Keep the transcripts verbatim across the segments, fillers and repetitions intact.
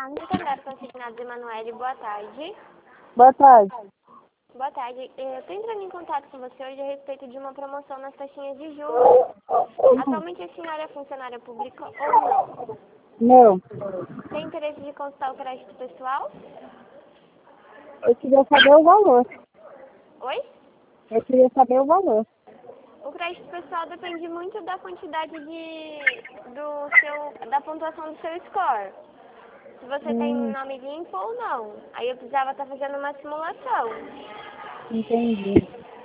Carlos Itagaro, consignado Emanuele, boa tarde. Boa tarde. Boa tarde. Eu estou entrando em contato com você hoje a respeito de uma promoção nas taxinhas de julho. Atualmente a senhora é funcionária pública ou não? Não. Tem interesse de consultar o crédito pessoal? Eu queria saber o valor. Oi? Eu queria saber o valor. O crédito pessoal depende muito da quantidade de, do seu, da pontuação do seu score. Se você Hum, tem nome limpo ou não. Aí eu precisava estar fazendo uma simulação. entendi.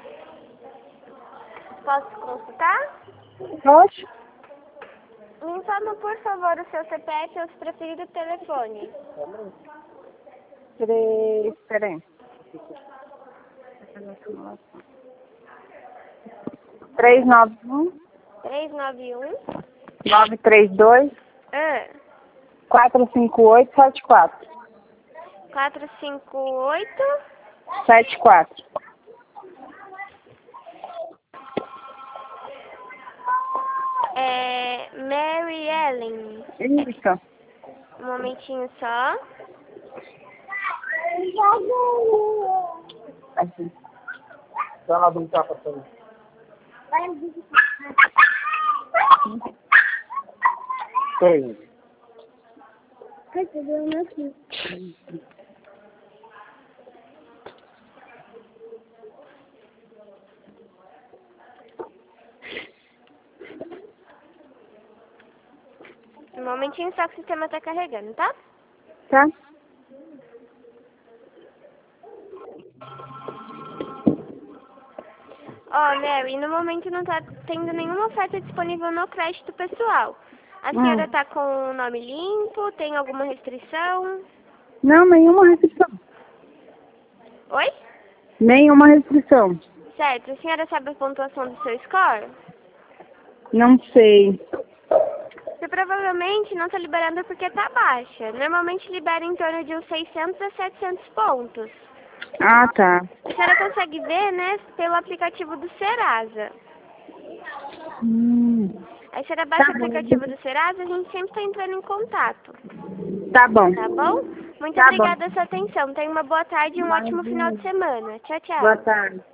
Posso consultar? Pode? Me informa, por favor, o seu C P F ou, se preferir, o telefone. Três... Peraí. Três nove um, três nove um nove três dois, ah, quatro cinco oito, sete quatro. quatro cinco oito. Sete quatro. É Mary Ellen. Isso. Um momentinho só. Assim. Dá lá brincar pra você. Tem. Ai, tô doendo aqui. Um momentinho só que o sistema tá carregando, tá? Tá? Ó, Mary, no momento não tá tendo nenhuma oferta disponível no crédito pessoal. A Hum. senhora tá com o nome limpo? Tem alguma restrição? Não, nenhuma restrição. Oi? Nenhuma restrição. Certo. A senhora sabe a pontuação do seu score? Não sei. Você provavelmente não tá liberando porque tá baixa. Normalmente libera em torno de uns seiscentos a setecentos pontos. Ah, tá. A senhora consegue ver, né, pelo aplicativo do Serasa. Hum. Aí a senhora baixa Tá o bom. aplicativo do Serasa, a gente sempre tá entrando em contato. Tá bom. Tá bom? Muito Tá bom. obrigada pela sua atenção. Tenha uma boa tarde e um ótimo final de semana. Tchau, tchau. Boa tarde.